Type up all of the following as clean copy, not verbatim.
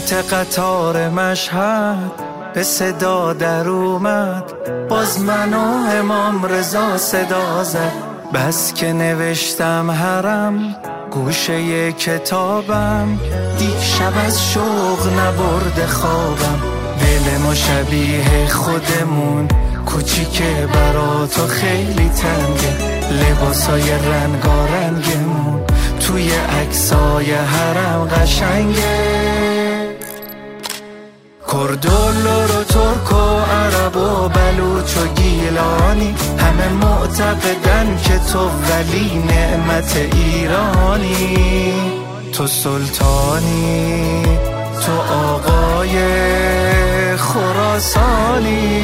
صوت قطار مشهد به صدا در اومد، باز من و امام رضا صدا زد. بس که نوشتم حرم گوشه کتابم، دیشب از شوق نبرد خوابم. دل ما شبیه خودمون، کوچیکه برا تو خیلی تنگه. لباسای رنگارنگمون توی عکسای حرم قشنگه. کرد و لور و ترک و عرب و بلوچ و گیلانی، همه معتقدن که تو ولی نعمت ایرانی. تو سلطانی، تو آقای خراسانی.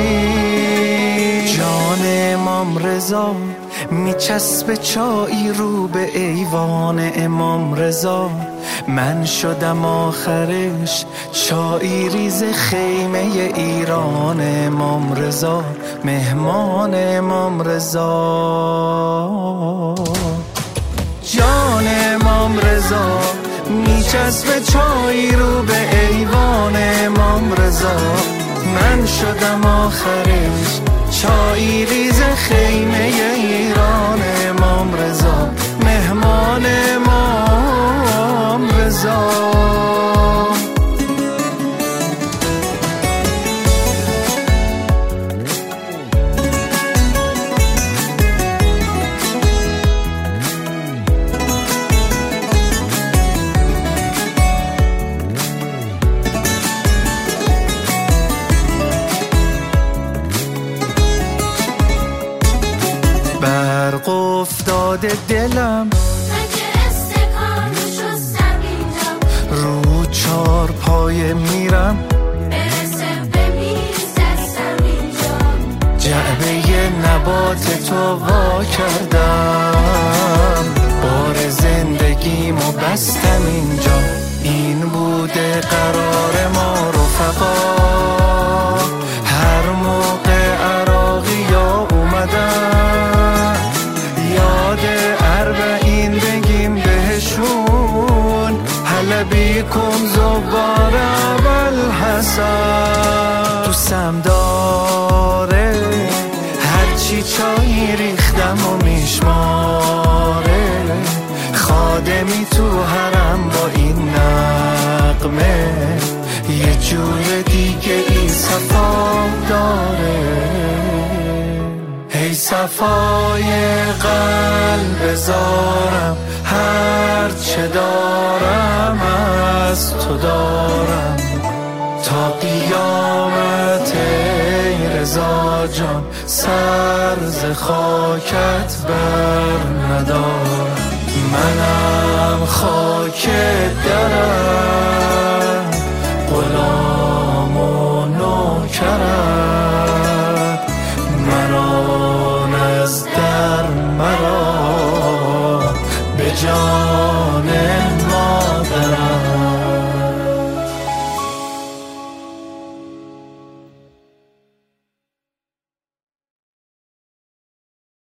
جان امام رضا میچسبه چایی رو به ایوان امام رضا. من شدم آخرش چایی ریز خیمه ایران امام رضا، مهمان امام رضا. جان امام رضا میچسبه چایی رو به ایوان امام رضا. من شدم آخرش چایی ریز خیمه ایران امام رضا، مهمان امام رضا. برق افتاده دلم رو چار پایه میرم، برسه به میز دستم اینجا. جعبه نبات تو وا کردم، بار زندگیمو بستم اینجا. این بوده قرار ما رفقا، هر موقع عراقی ها اومدن یاد اربعین بگیم بهشون. حلبی کن زبار ابوالحسن. دوستم داره هرچی چایی ریختم و میشماره، خادمی تو حرم با این نغمه یه جور دیگه ای صفا داره. ای صفای قلب زارم، هر چه دارم از تو دارم تا قیامت. ای رضا جان سر ز خاکت بر ندارم.